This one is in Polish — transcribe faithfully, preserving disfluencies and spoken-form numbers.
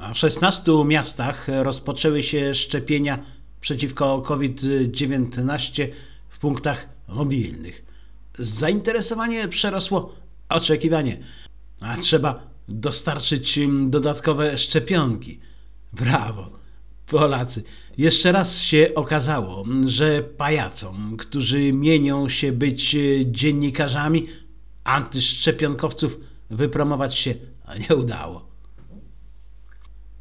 W szesnastu miastach rozpoczęły się szczepienia przeciwko COVID dziewiętnaście w punktach mobilnych. Zainteresowanie przerosło oczekiwanie, a trzeba dostarczyć dodatkowe szczepionki. Brawo, Polacy. Jeszcze raz się okazało, że pajacom, którzy mienią się być dziennikarzami, antyszczepionkowców wypromować się nie udało.